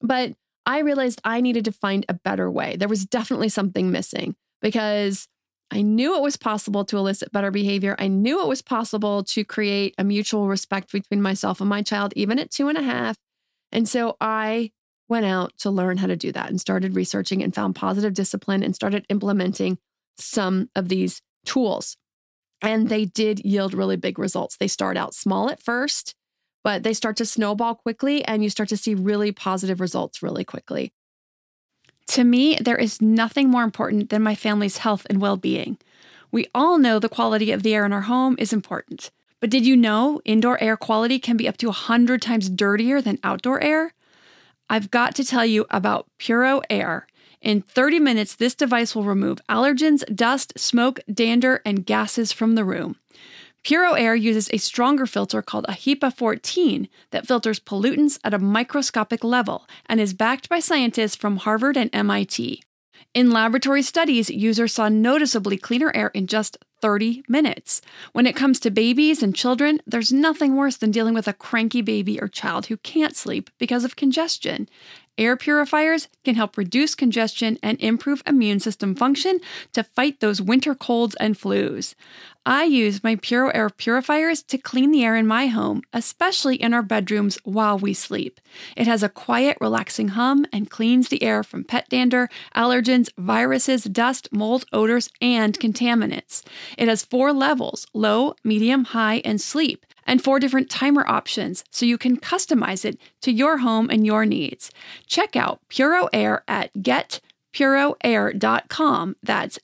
But I realized I needed to find a better way. There was definitely something missing because I knew it was possible to elicit better behavior. I knew it was possible to create a mutual respect between myself and my child, even at 2.5. And so I went out to learn how to do that and started researching and found positive discipline and started implementing some of these tools. And they did yield really big results. They start out small at first, but they start to snowball quickly and you start to see really positive results really quickly. To me, there is nothing more important than my family's health and well-being. We all know the quality of the air in our home is important. But did you know indoor air quality can be up to 100 times dirtier than outdoor air? I've got to tell you about Puro Air. In 30 minutes, this device will remove allergens, dust, smoke, dander, and gases from the room. Puro Air uses a stronger filter called a HEPA 14 that filters pollutants at a microscopic level and is backed by scientists from Harvard and MIT. In laboratory studies, users saw noticeably cleaner air in just 30 minutes. When it comes to babies and children, there's nothing worse than dealing with a cranky baby or child who can't sleep because of congestion. Air purifiers can help reduce congestion and improve immune system function to fight those winter colds and flus. I use my Puro Air purifiers to clean the air in my home, especially in our bedrooms while we sleep. It has a quiet, relaxing hum and cleans the air from pet dander, allergens, viruses, dust, mold, odors, and contaminants. It has 4 levels: low, medium, high, and sleep, and 4 different timer options so you can customize it to your home and your needs. Check out Puro Air at getpuroair.com. That's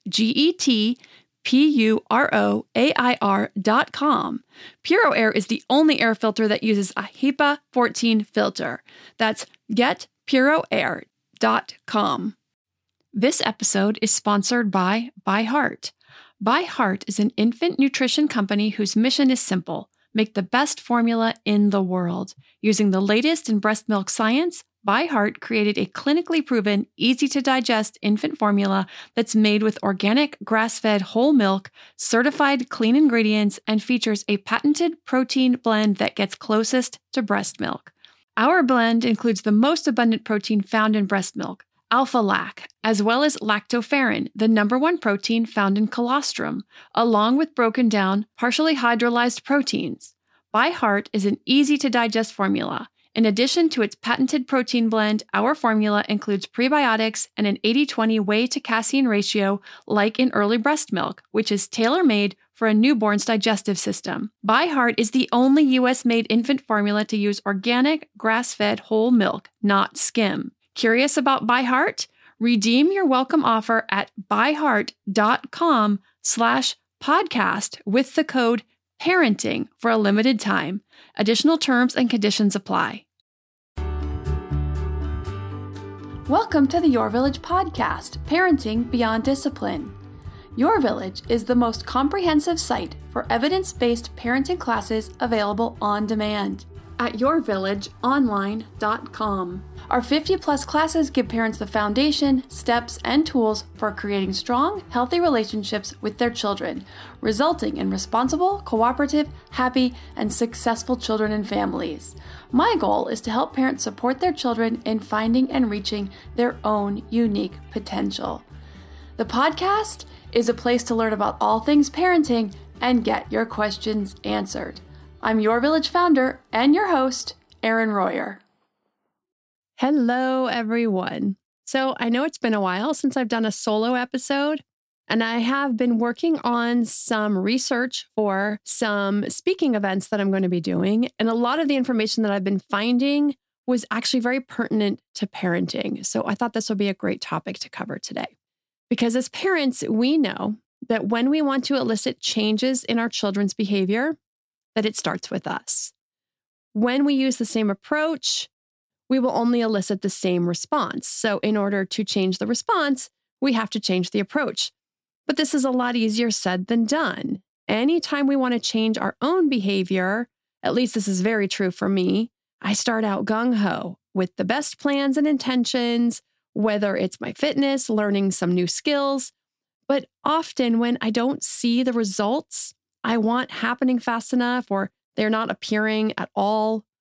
GETPUROAIR.com. Puro Air is the only air filter that uses a HEPA 14 filter. That's getpuroair.com. This episode is sponsored by ByHeart. ByHeart is an infant nutrition company whose mission is simple: make the best formula in the world. Using the latest in breast milk science, ByHeart created a clinically proven, easy-to-digest infant formula that's made with organic, grass-fed whole milk, certified clean ingredients, and features a patented protein blend that gets closest to breast milk. Our blend includes the most abundant protein found in breast milk, alpha-lac, as well as lactoferrin, the #1 protein found in colostrum, along with broken down, partially hydrolyzed proteins. ByHeart is an easy-to-digest formula. In addition to its patented protein blend, our formula includes prebiotics and an 80-20 whey to casein ratio like in early breast milk, which is tailor-made for a newborn's digestive system. ByHeart is the only U.S.-made infant formula to use organic, grass-fed whole milk, not skim. Curious about ByHeart? Redeem your welcome offer at byheart.com/podcast with the code PARENTING for a limited time. Additional terms and conditions apply. Welcome to the Your Village podcast, Parenting Beyond Discipline. Your Village is the most comprehensive site for evidence-based parenting classes available on demand at yourvillageonline.com. Our 50-plus classes give parents the foundation, steps, and tools for creating strong, healthy relationships with their children, resulting in responsible, cooperative, happy, and successful children and families. My goal is to help parents support their children in finding and reaching their own unique potential. The podcast is a place to learn about all things parenting and get your questions answered. I'm Your Village founder and your host, Erin Royer. Hello, everyone. So I know it's been a while since I've done a solo episode, and I have been working on some research for some speaking events that I'm going to be doing. And a lot of the information that I've been finding was actually very pertinent to parenting. So I thought this would be a great topic to cover today. Because as parents, we know that when we want to elicit changes in our children's behavior, that it starts with us. When we use the same approach, we will only elicit the same response. So in order to change the response, we have to change the approach. But this is a lot easier said than done. Anytime we want to change our own behavior, at least this is very true for me, I start out gung-ho with the best plans and intentions, whether it's my fitness, learning some new skills. But often when I don't see the results I want happening fast enough, or they're not appearing at all,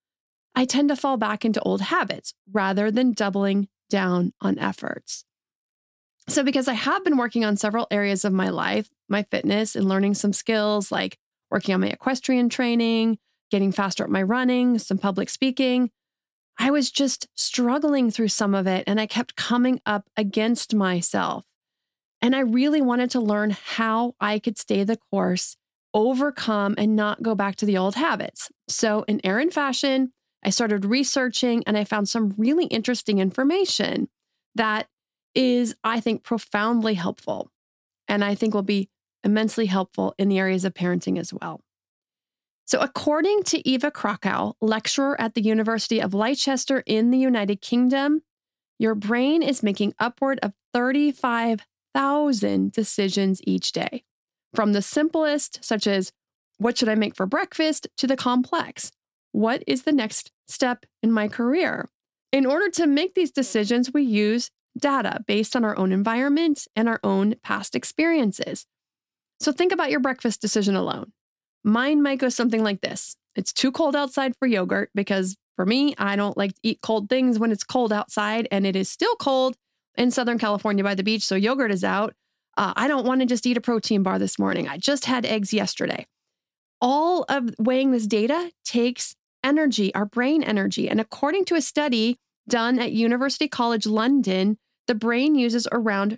I tend to fall back into old habits rather than doubling down on efforts. So because I have been working on several areas of my life, my fitness and learning some skills like working on my equestrian training, getting faster at my running, some public speaking, I was just struggling through some of it and I kept coming up against myself. And I really wanted to learn how I could stay the course, overcome, and not go back to the old habits. So in Erin fashion, I started researching and I found some really interesting information that is, I think, profoundly helpful. And I think will be immensely helpful in the areas of parenting as well. So according to Eva Krakow, lecturer at the University of Leicester in the United Kingdom, your brain is making upward of 35,000 decisions each day, from the simplest, such as, what should I make for breakfast, to the complex, what is the next step in my career? In order to make these decisions, we use data based on our own environment and our own past experiences. So think about your breakfast decision alone. Mine might go something like this. It's too cold outside for yogurt because for me, I don't like to eat cold things when it's cold outside, and it is still cold in Southern California by the beach, so yogurt is out. I don't want to just eat a protein bar this morning. I just had eggs yesterday. All of weighing this data takes energy, our brain energy. And according to a study done at University College London, the brain uses around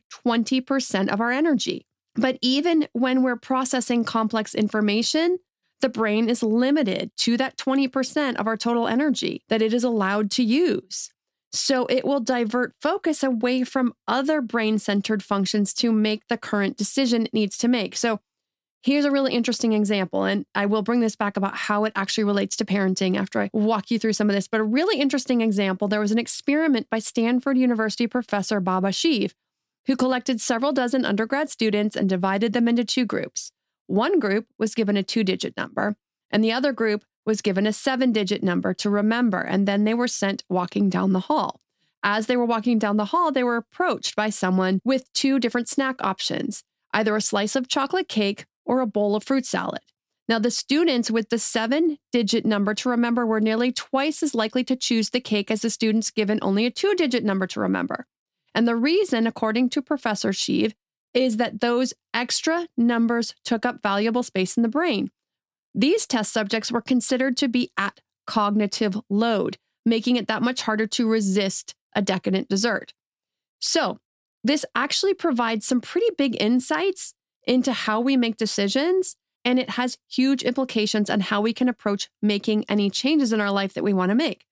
20% of our energy. But even when we're processing complex information, the brain is limited to that 20% of our total energy that it is allowed to use. So it will divert focus away from other brain-centered functions to make the current decision it needs to make. So here's a really interesting example, and I will bring this back about how it actually relates to parenting after I walk you through some of this. But a really interesting example, there was an experiment by Stanford University professor Baba Shiv, who collected several dozen undergrad students and divided them into two groups. One group was given a 2-digit number, and the other group was given a 7-digit number to remember, and then they were sent walking down the hall. As they were walking down the hall, they were approached by someone with 2 different snack options, either a slice of chocolate cake or a bowl of fruit salad. Now, the students with the 7-digit number to remember were nearly twice as likely to choose the cake as the students given only a 2-digit number to remember. And the reason, according to Professor Shiv, is that those extra numbers took up valuable space in the brain. These test subjects were considered to be at cognitive load, making it that much harder to resist a decadent dessert. So, this actually provides some pretty big insights into how we make decisions, and it has huge implications on how we can approach making any changes in our life that we want to make.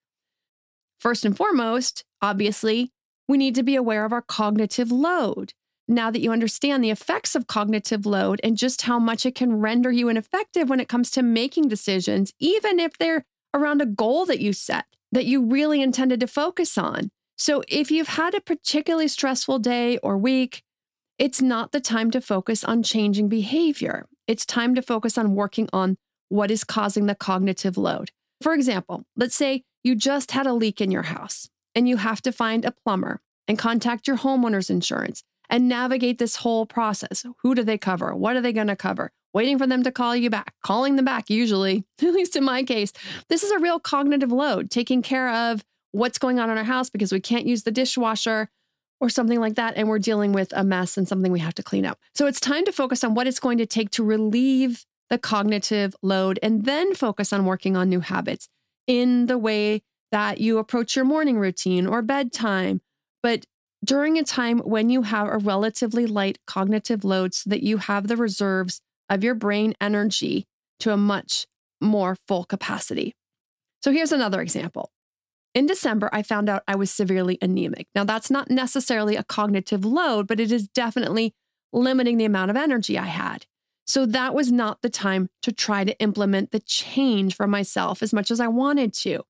First and foremost, obviously, we need to be aware of our cognitive load. Now that you understand the effects of cognitive load and just how much it can render you ineffective when it comes to making decisions, even if they're around a goal that you set, that you really intended to focus on. So if you've had a particularly stressful day or week, it's not the time to focus on changing behavior. It's time to focus on working on what is causing the cognitive load. For example, let's say you just had a leak in your house and you have to find a plumber and contact your homeowner's insurance and navigate this whole process. Who do they cover? What are they going to cover? Waiting for them to call you back, calling them back usually, at least in my case. This is a real cognitive load, taking care of what's going on in our house because we can't use the dishwasher or something like that, and we're dealing with a mess and something we have to clean up. So it's time to focus on what it's going to take to relieve the cognitive load and then focus on working on new habits in the way that you approach your morning routine or bedtime, but during a time when you have a relatively light cognitive load so that you have the reserves of your brain energy to a much more full capacity. So here's another example. In December, I found out I was severely anemic. Now, that's not necessarily a cognitive load, but it is definitely limiting the amount of energy I had. So that was not the time to try to implement the change for myself as much as I wanted to.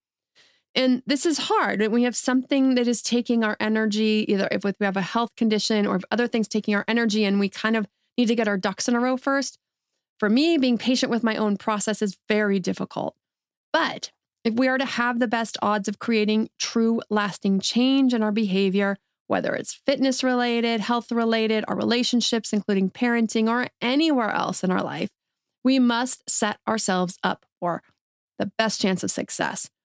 And this is hard. We have something that is taking our energy, either if we have a health condition or if other things taking our energy, and we kind of need to get our ducks in a row first. For me, being patient with my own process is very difficult. But if we are to have the best odds of creating true lasting change in our behavior, whether it's fitness related, health related, our relationships, including parenting, or anywhere else in our life, we must set ourselves up for the best chance of success.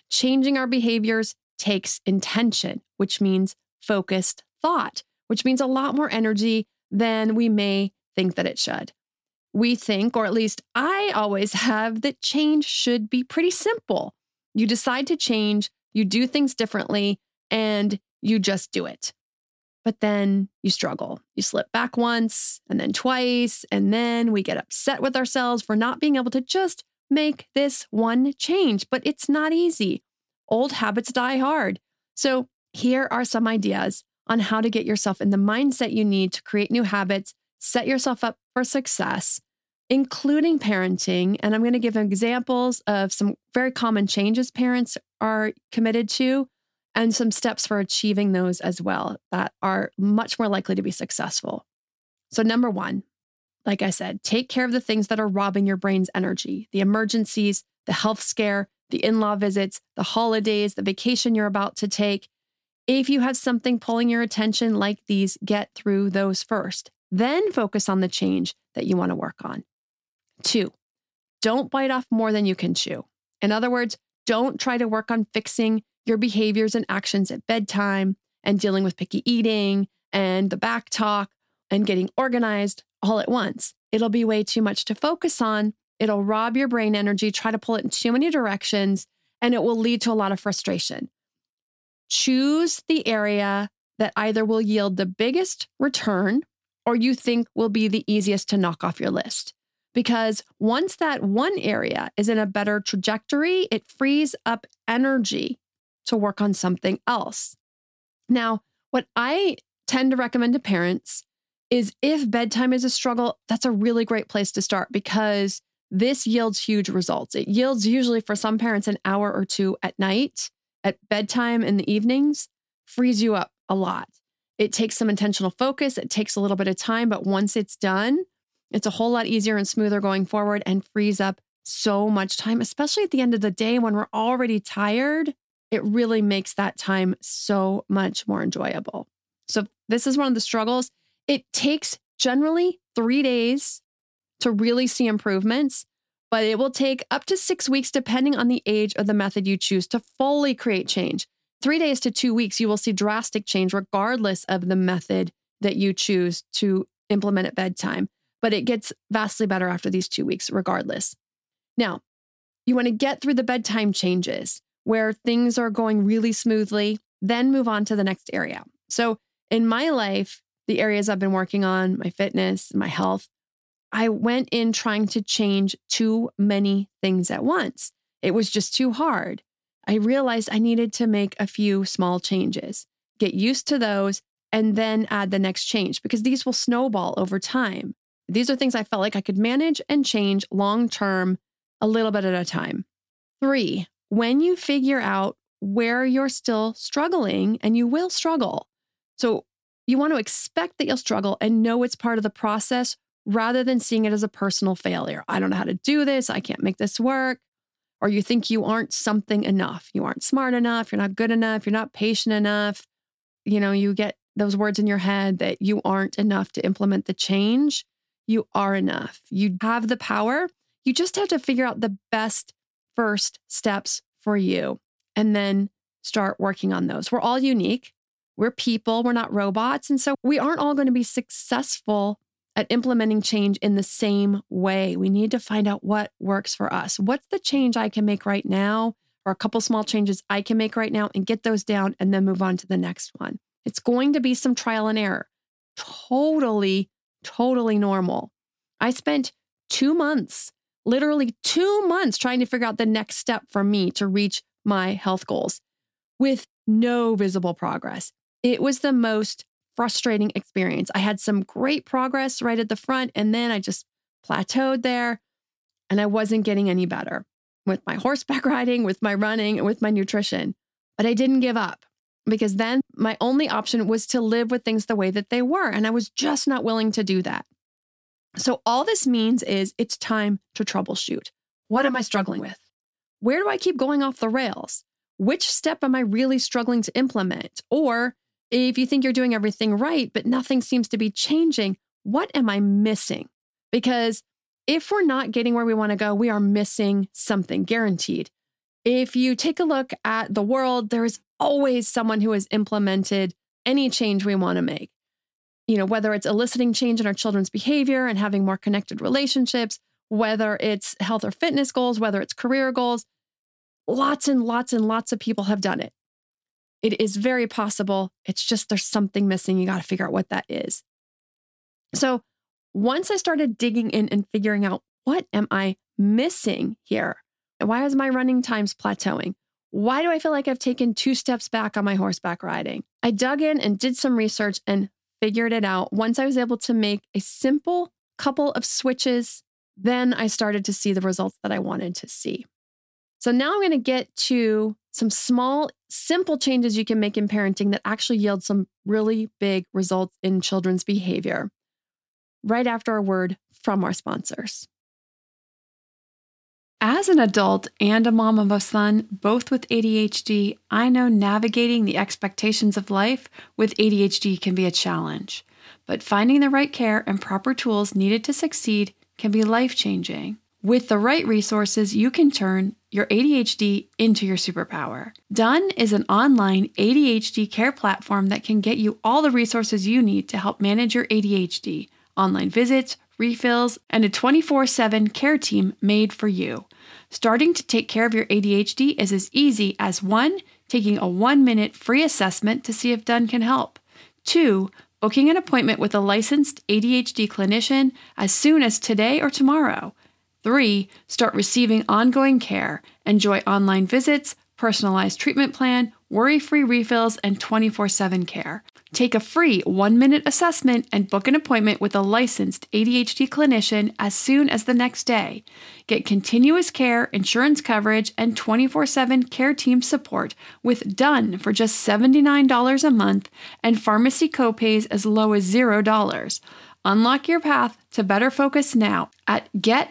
Changing our behaviors takes intention, which means focused thought, which means a lot more energy than we may think that it should. We think, or at least I always have, that change should be pretty simple. You decide to change, you do things differently, and you just do it. But then you struggle. You slip back once, and then twice, and then we get upset with ourselves for not being able to just make this one change. But it's not easy. Old habits die hard. So here are some ideas on how to get yourself in the mindset you need to create new habits, set yourself up for success, including parenting. And I'm going to give examples of some very common changes parents are committed to and some steps for achieving those as well that are much more likely to be successful. So number one, like I said, take care of the things that are robbing your brain's energy, the emergencies, the health scare, the in-law visits, the holidays, the vacation you're about to take. If you have something pulling your attention like these, get through those first. Then focus on the change that you want to work on. 2, don't bite off more than you can chew. In other words, don't try to work on fixing your behaviors and actions at bedtime and dealing with picky eating and the back talk and getting organized all at once. It'll be way too much to focus on. It'll rob your brain energy, try to pull it in too many directions, and it will lead to a lot of frustration. Choose the area that either will yield the biggest return or you think will be the easiest to knock off your list. Because once that one area is in a better trajectory, it frees up energy to work on something else. Now, what I tend to recommend to parents is if bedtime is a struggle, that's a really great place to start because this yields huge results. It yields usually for some parents an hour or two at night, at bedtime in the evenings, frees you up a lot. It takes some intentional focus. It takes a little bit of time, but once it's done, it's a whole lot easier and smoother going forward and frees up so much time, especially at the end of the day when we're already tired. It really makes that time so much more enjoyable. So this is one of the struggles. It takes generally 3 days to really see improvements, but it will take up to 6 weeks depending on the age of the method you choose to fully create change. 3 days to 2 weeks, you will see drastic change regardless of the method that you choose to implement at bedtime, but it gets vastly better after these 2 weeks regardless. Now, you want to get through the bedtime changes where things are going really smoothly, then move on to the next area. So in my life, the areas I've been working on, my fitness, my health, I went in trying to change too many things at once. It was just too hard. I realized I needed to make a few small changes, get used to those, and then add the next change because these will snowball over time. These are things I felt like I could manage and change long-term, a little bit at a time. 3, when you figure out where you're still struggling, and you will struggle. So you want to expect that you'll struggle and know it's part of the process rather than seeing it as a personal failure. I don't know how to do this. I can't make this work. Or you think you aren't something enough. You aren't smart enough. You're not good enough. You're not patient enough. You get those words in your head that you aren't enough to implement the change. You are enough. You have the power. You just have to figure out the best first steps for you and then start working on those. We're all unique. We're people. We're not robots. And so we aren't all going to be successful at implementing change in the same way. We need to find out what works for us. What's the change I can make right now, or a couple small changes I can make right now and get those down and then move on to the next one. It's going to be some trial and error. Totally normal. I spent 2 months, literally 2 months trying to figure out the next step for me to reach my health goals with no visible progress. It was the most frustrating experience. I had some great progress right at the front, and then I just plateaued there, and I wasn't getting any better with my horseback riding, with my running, and with my nutrition. But I didn't give up because then my only option was to live with things the way that they were, and I was just not willing to do that. So all this means is it's time to troubleshoot. What am I struggling with? Where do I keep going off the rails? Which step am I really struggling to implement? Or if you think you're doing everything right, but nothing seems to be changing, what am I missing? Because if we're not getting where we want to go, we are missing something, guaranteed. If you take a look at the world, there is always someone who has implemented any change we want to make. Whether it's eliciting change in our children's behavior and having more connected relationships, whether it's health or fitness goals, whether it's career goals, lots and lots and lots of people have done it. It is very possible. It's just there's something missing. You got to figure out what that is. So once I started digging in and figuring out what am I missing here? Why is my running times plateauing? Why do I feel like I've taken 2 steps back on my horseback riding? I dug in and did some research and figured it out. Once I was able to make a simple couple of switches, then I started to see the results that I wanted to see. So now I'm going to get to some small, simple changes you can make in parenting that actually yield some really big results in children's behavior, right after a word from our sponsors. As an adult and a mom of a son, both with ADHD, I know navigating the expectations of life with ADHD can be a challenge. But finding the right care and proper tools needed to succeed can be life-changing. With the right resources, you can turn your ADHD into your superpower. Done is an online ADHD care platform that can get you all the resources you need to help manage your ADHD, online visits, refills, and a 24/7 care team made for you. Starting to take care of your ADHD is as easy as 1, taking a 1-minute free assessment to see if Done can help. 2, booking an appointment with a licensed ADHD clinician as soon as today or tomorrow. 3, start receiving ongoing care. Enjoy online visits, personalized treatment plan, worry-free refills, and 24/7 care. Take a free 1-minute assessment and book an appointment with a licensed ADHD clinician as soon as the next day. Get continuous care, insurance coverage, and 24/7 care team support with Done for just $79 a month and pharmacy copays as low as $0. Unlock your path to better focus now at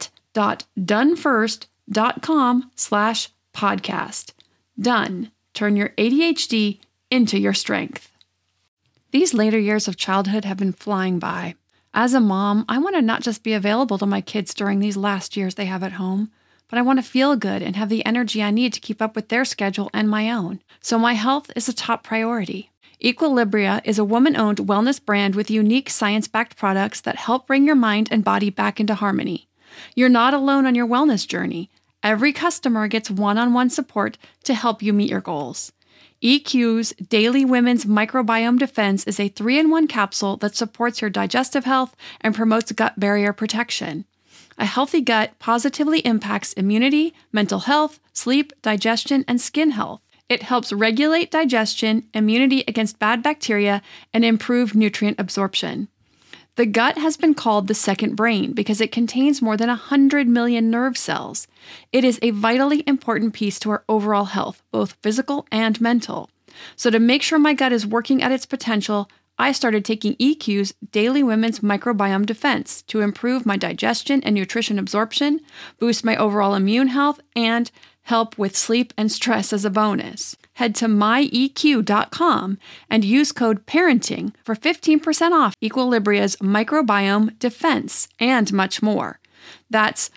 get.donefirst.com/podcast. Done. Turn your ADHD into your strength. These later years of childhood have been flying by. As a mom, I want to not just be available to my kids during these last years they have at home, but I want to feel good and have the energy I need to keep up with their schedule and my own. So my health is a top priority. Equilibria is a woman-owned wellness brand with unique science-backed products that help bring your mind and body back into harmony. You're not alone on your wellness journey. Every customer gets one-on-one support to help you meet your goals. EQ's Daily Women's Microbiome Defense is a 3-in-1 capsule that supports your digestive health and promotes gut barrier protection. A healthy gut positively impacts immunity, mental health, sleep, digestion, and skin health. It helps regulate digestion, immunity against bad bacteria, and improve nutrient absorption. The gut has been called the second brain because it contains more than 100 million nerve cells. It is a vitally important piece to our overall health, both physical and mental. So to make sure my gut is working at its potential, I started taking EQ's Daily Women's Microbiome Defense to improve my digestion and nutrition absorption, boost my overall immune health, and help with sleep and stress as a bonus. Head to myeq.com and use code PARENTING for 15% off Equilibria's Microbiome Defense and much more. That's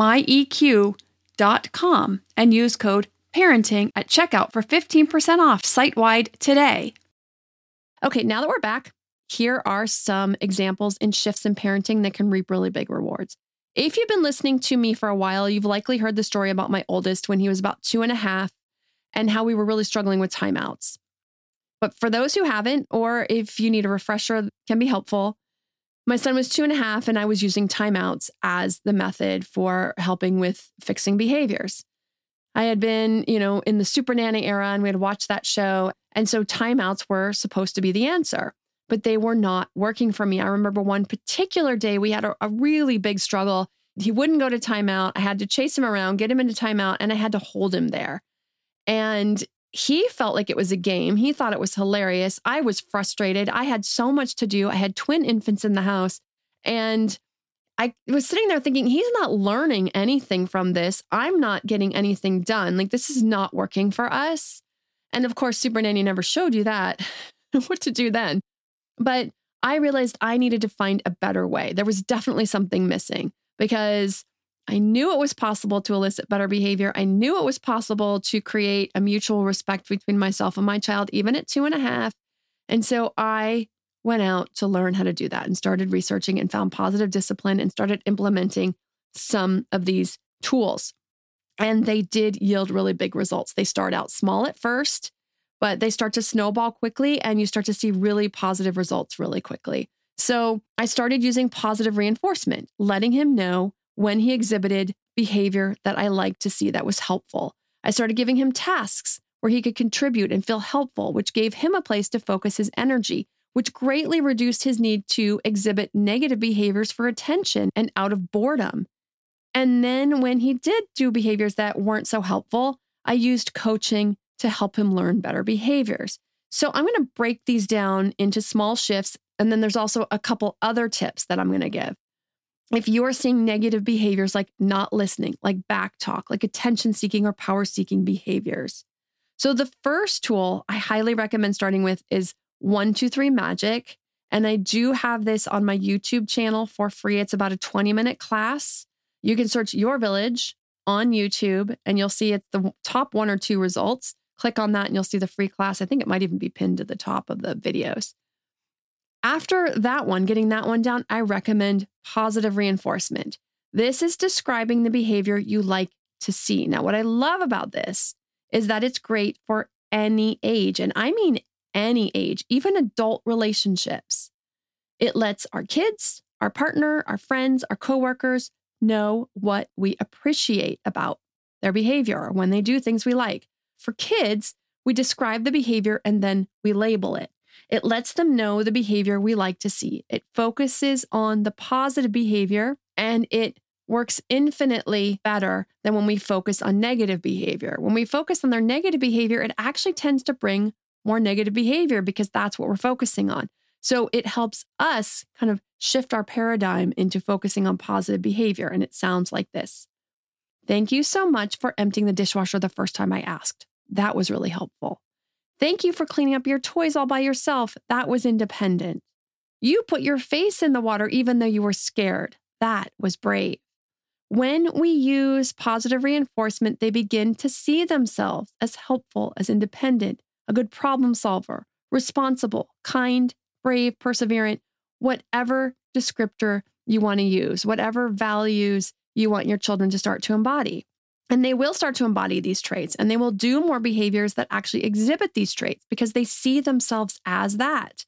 myeq.com and use code PARENTING at checkout for 15% off site-wide today. Okay, now that we're back, here are some examples in shifts in parenting that can reap really big rewards. If you've been listening to me for a while, you've likely heard the story about my oldest when he was about 2.5 and how we were really struggling with timeouts. But for those who haven't, or if you need a refresher that can be helpful, my son was 2.5 and I was using timeouts as the method for helping with fixing behaviors. I had been, in the Super Nanny era and we had watched that show. And so timeouts were supposed to be the answer, but they were not working for me. I remember one particular day we had a really big struggle. He wouldn't go to timeout. I had to chase him around, get him into timeout, and I had to hold him there. And he felt like it was a game. He thought it was hilarious. I was frustrated. I had so much to do. I had twin infants in the house. And I was sitting there thinking, he's not learning anything from this. I'm not getting anything done. Like, this is not working for us. And of course, Super Nanny never showed you that, what to do then. But I realized I needed to find a better way. There was definitely something missing because I knew it was possible to elicit better behavior. I knew it was possible to create a mutual respect between myself and my child, even at 2.5. And so I went out to learn how to do that and started researching and found positive discipline and started implementing some of these tools. And they did yield really big results. They start out small at first, but they start to snowball quickly and you start to see really positive results really quickly. So I started using positive reinforcement, letting him know when he exhibited behavior that I liked to see that was helpful. I started giving him tasks where he could contribute and feel helpful, which gave him a place to focus his energy, which greatly reduced his need to exhibit negative behaviors for attention and out of boredom. And then when he did do behaviors that weren't so helpful, I used coaching to help him learn better behaviors. So I'm going to break these down into small shifts. And then there's also a couple other tips that I'm going to give. If you're seeing negative behaviors like not listening, like back talk, like attention seeking or power seeking behaviors. So the first tool I highly recommend starting with is 1, 2, 3 Magic. And I do have this on my YouTube channel for free. It's about a 20-minute class. You can search Your Village on YouTube and you'll see it's the top 1 or 2 results. Click on that and you'll see the free class. I think it might even be pinned to the top of the videos. After that one, getting that one down, I recommend positive reinforcement. This is describing the behavior you like to see. Now, what I love about this is that it's great for any age, and I mean any age, even adult relationships. It lets our kids, our partner, our friends, our coworkers know what we appreciate about their behavior or when they do things we like. For kids, we describe the behavior and then we label it. It lets them know the behavior we like to see. It focuses on the positive behavior and it works infinitely better than when we focus on negative behavior. When we focus on their negative behavior, it actually tends to bring more negative behavior because that's what we're focusing on. So it helps us kind of shift our paradigm into focusing on positive behavior. And it sounds like this. Thank you so much for emptying the dishwasher the first time I asked. That was really helpful. Thank you for cleaning up your toys all by yourself. That was independent. You put your face in the water even though you were scared. That was brave. When we use positive reinforcement, they begin to see themselves as helpful, as independent, a good problem solver, responsible, kind, brave, perseverant, whatever descriptor you want to use, whatever values you want your children to start to embody. And they will start to embody these traits and they will do more behaviors that actually exhibit these traits because they see themselves as that.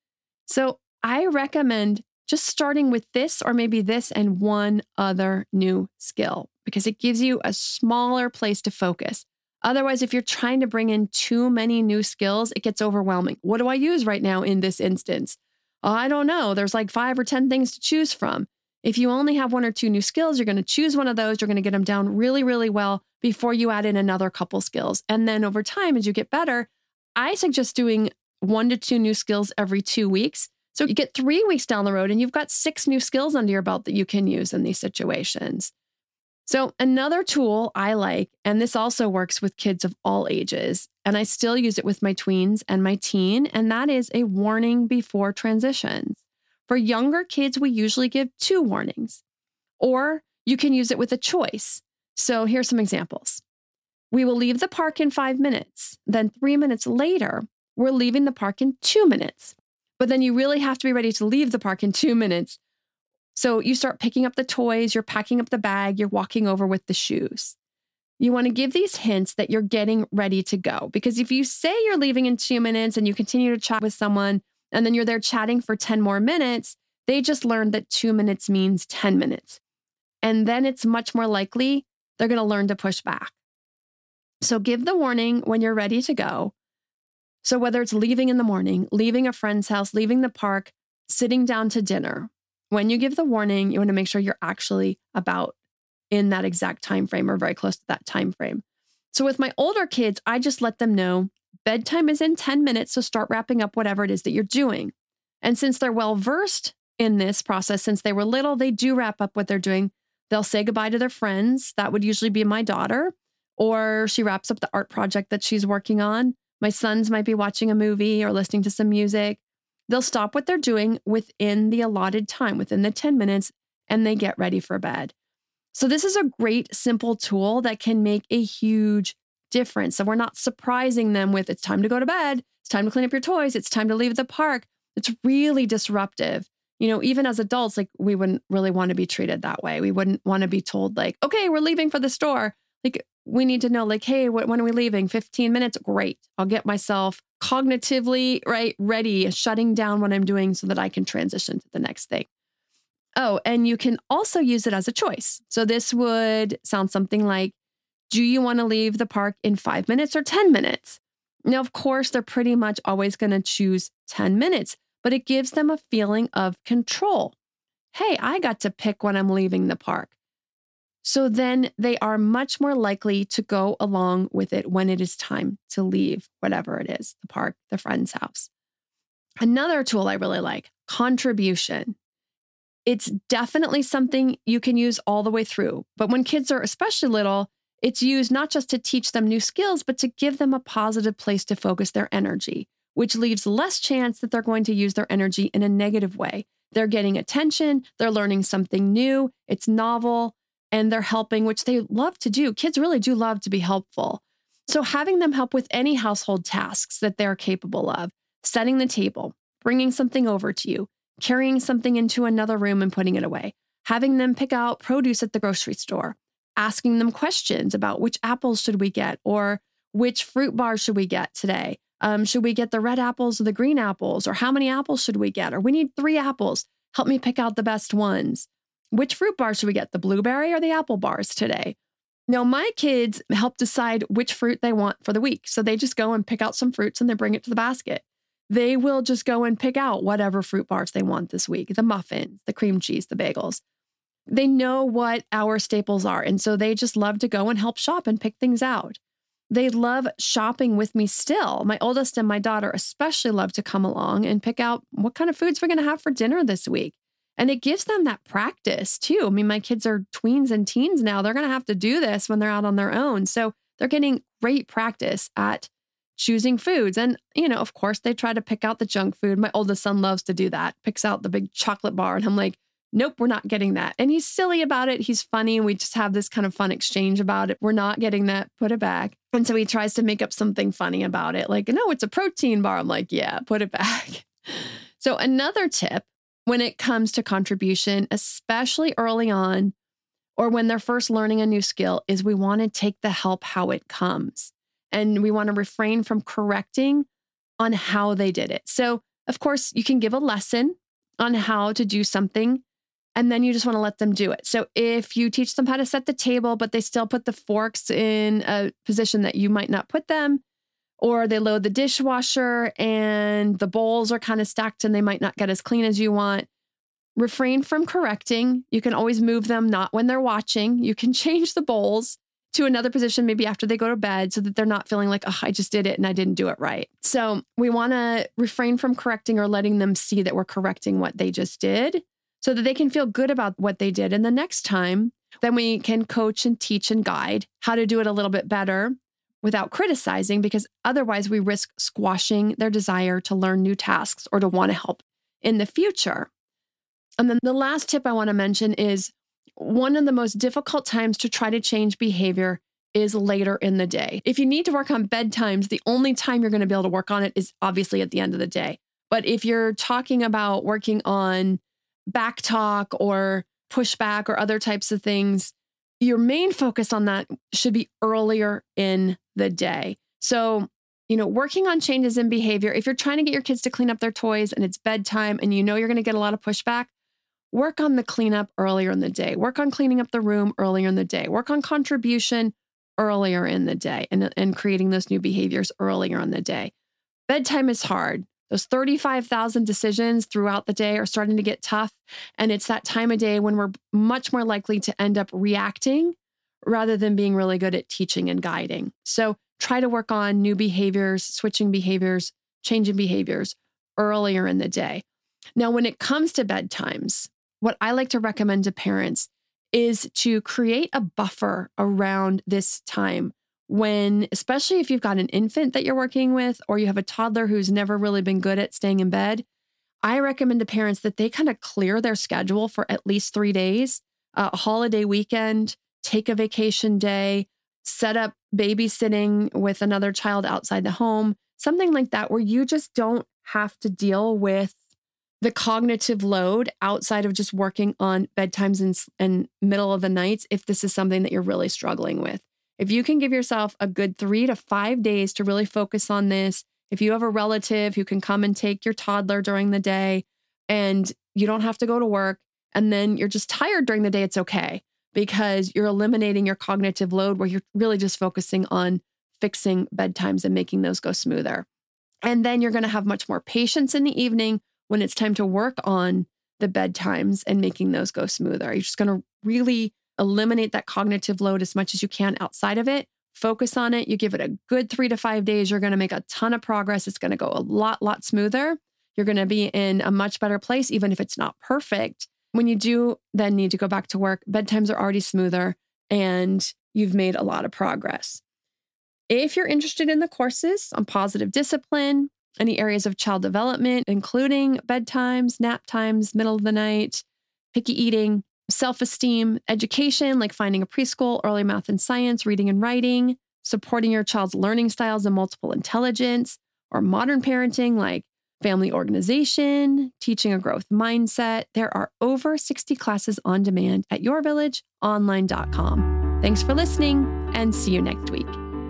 So I recommend just starting with this or maybe this and one other new skill because it gives you a smaller place to focus. Otherwise, if you're trying to bring in too many new skills, it gets overwhelming. What do I use right now in this instance? Oh, I don't know. There's like 5 or 10 things to choose from. If you only have 1 or 2 new skills, you're going to choose one of those. You're going to get them down really, really well before you add in another couple skills. And then over time, as you get better, I suggest doing 1 to 2 new skills every 2 weeks. So you get 3 weeks down the road and you've got 6 new skills under your belt that you can use in these situations. So another tool I like, and this also works with kids of all ages, and I still use it with my tweens and my teen, and that is a warning before transitions. For younger kids, we usually give 2 warnings, or you can use it with a choice. So here's some examples. We will leave the park in 5 minutes. Then 3 minutes later, we're leaving the park in 2 minutes. But then you really have to be ready to leave the park in 2 minutes. So you start picking up the toys, you're packing up the bag, you're walking over with the shoes. You want to give these hints that you're getting ready to go. Because if you say you're leaving in 2 minutes and you continue to chat with someone, and then you're there chatting for 10 more minutes, they just learned that 2 minutes means 10 minutes. And then it's much more likely they're going to learn to push back. So give the warning when you're ready to go. So whether it's leaving in the morning, leaving a friend's house, leaving the park, sitting down to dinner, when you give the warning, you want to make sure you're actually about in that exact time frame or very close to that time frame. So with my older kids, I just let them know bedtime is in 10 minutes, so start wrapping up whatever it is that you're doing. And since they're well-versed in this process, since they were little, they do wrap up what they're doing. They'll say goodbye to their friends. That would usually be my daughter, or she wraps up the art project that she's working on. My sons might be watching a movie or listening to some music. They'll stop what they're doing within the allotted time, within the 10 minutes, and they get ready for bed. So this is a great, simple tool that can make a huge difference. So we're not surprising them with, it's time to go to bed, it's time to clean up your toys, it's time to leave the park. It's really disruptive. Even as adults, like we wouldn't really want to be treated that way. We wouldn't want to be told like, okay, we're leaving for the store. Like we need to know like, hey, when are we leaving? 15 minutes? Great. I'll get myself cognitively ready, shutting down what I'm doing so that I can transition to the next thing. Oh, and you can also use it as a choice. So this would sound something like, do you want to leave the park in 5 minutes or 10 minutes? Now, of course, they're pretty much always going to choose 10 minutes, but it gives them a feeling of control. Hey, I got to pick when I'm leaving the park. So then they are much more likely to go along with it when it is time to leave, whatever it is, the park, the friend's house. Another tool I really like, contribution. It's definitely something you can use all the way through. But when kids are especially little, it's used not just to teach them new skills, but to give them a positive place to focus their energy, which leaves less chance that they're going to use their energy in a negative way. They're getting attention, they're learning something new, it's novel, and they're helping, which they love to do. Kids really do love to be helpful. So having them help with any household tasks that they're capable of, setting the table, bringing something over to you, carrying something into another room and putting it away, having them pick out produce at the grocery store, asking them questions about which apples should we get or which fruit bars should we get today? Should we get the red apples or the green apples? Or how many apples should we get? Or we need 3 apples. Help me pick out the best ones. Which fruit bar should we get? The blueberry or the apple bars today? Now, my kids help decide which fruit they want for the week. So they just go and pick out some fruits and they bring it to the basket. They will just go and pick out whatever fruit bars they want this week, the muffins, the cream cheese, the bagels. They know what our staples are. And so they just love to go and help shop and pick things out. They love shopping with me still. My oldest and my daughter especially love to come along and pick out what kind of foods we're going to have for dinner this week. And it gives them that practice too. I mean, my kids are tweens and teens now. They're going to have to do this when they're out on their own. So they're getting great practice at choosing foods. And, of course, they try to pick out the junk food. My oldest son loves to do that, picks out the big chocolate bar. And I'm like, nope, we're not getting that. And he's silly about it. He's funny. And we just have this kind of fun exchange about it. We're not getting that. Put it back. And so he tries to make up something funny about it. Like, no, it's a protein bar. I'm like, yeah, put it back. So another tip when it comes to contribution, especially early on, or when they're first learning a new skill, is we want to take the help how it comes. And we want to refrain from correcting on how they did it. So, of course, you can give a lesson on how to do something, and then you just want to let them do it. So if you teach them how to set the table, but they still put the forks in a position that you might not put them, or they load the dishwasher and the bowls are kind of stacked and they might not get as clean as you want, refrain from correcting. You can always move them, not when they're watching. You can change the bowls to another position, maybe after they go to bed, so that they're not feeling like, oh, I just did it and I didn't do it right. So we want to refrain from correcting or letting them see that we're correcting what they just did so that they can feel good about what they did. And the next time, then we can coach and teach and guide how to do it a little bit better without criticizing, because otherwise we risk squashing their desire to learn new tasks or to want to help in the future. And then the last tip I want to mention is one of the most difficult times to try to change behavior is later in the day. If you need to work on bedtimes, the only time you're going to be able to work on it is obviously at the end of the day. But if you're talking about working on back talk or pushback or other types of things, your main focus on that should be earlier in the day. So, working on changes in behavior, if you're trying to get your kids to clean up their toys and it's bedtime and you're going to get a lot of pushback, work on the cleanup earlier in the day. Work on cleaning up the room earlier in the day. Work on contribution earlier in the day and creating those new behaviors earlier in the day. Bedtime is hard. Those 35,000 decisions throughout the day are starting to get tough. And it's that time of day when we're much more likely to end up reacting rather than being really good at teaching and guiding. So try to work on new behaviors, switching behaviors, changing behaviors earlier in the day. Now, when it comes to bedtimes, what I like to recommend to parents is to create a buffer around this time when, especially if you've got an infant that you're working with, or you have a toddler who's never really been good at staying in bed. I recommend to parents that they kind of clear their schedule for at least 3 days a holiday weekend, take a vacation day, set up babysitting with another child outside the home, something like that, where you just don't have to deal with the cognitive load outside of just working on bedtimes and middle of the nights if this is something that you're really struggling with. If you can give yourself a good 3 to 5 days to really focus on this, if you have a relative who can come and take your toddler during the day and you don't have to go to work, and then you're just tired during the day, it's okay, because you're eliminating your cognitive load where you're really just focusing on fixing bedtimes and making those go smoother. And then you're going to have much more patience in the evening when it's time to work on the bedtimes and making those go smoother. You're just going to really eliminate that cognitive load as much as you can outside of it. Focus on it. You give it a good 3 to 5 days. You're going to make a ton of progress. It's going to go a lot smoother. You're going to be in a much better place, even if it's not perfect. When you do then need to go back to work, bedtimes are already smoother and you've made a lot of progress. If you're interested in the courses on positive discipline, any areas of child development, including bedtimes, nap times, middle of the night, picky eating, self-esteem, education, like finding a preschool, early math and science, reading and writing, supporting your child's learning styles and multiple intelligence, or modern parenting, like family organization, teaching a growth mindset, there are over 60 classes on demand at yourvillageonline.com. Thanks for listening and see you next week.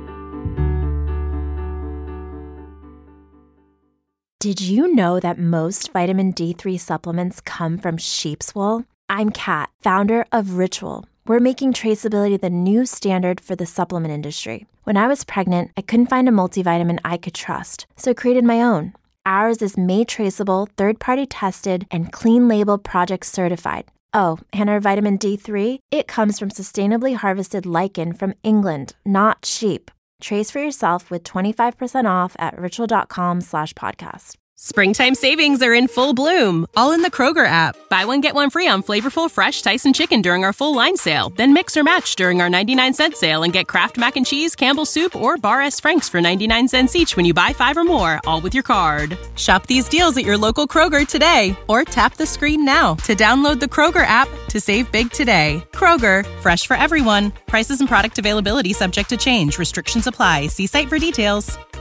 Did you know that most vitamin D3 supplements come from sheep's wool? I'm Kat, founder of Ritual. We're making traceability the new standard for the supplement industry. When I was pregnant, I couldn't find a multivitamin I could trust, so I created my own. Ours is made traceable, third-party tested, and clean label project certified. Oh, and our vitamin D3? It comes from sustainably harvested lichen from England, not sheep. Trace for yourself with 25% off at ritual.com/podcast. Springtime savings are in full bloom, all in the Kroger app. Buy one, get one free on flavorful, fresh Tyson chicken during our full line sale. Then mix or match during our 99-cent sale and get Kraft Mac and Cheese, Campbell's Soup, or Bar S. Frank's for 99 cents each when you buy 5 or more, all with your card. Shop these deals at your local Kroger today, or tap the screen now to download the Kroger app to save big today. Kroger, fresh for everyone. Prices and product availability subject to change. Restrictions apply. See site for details.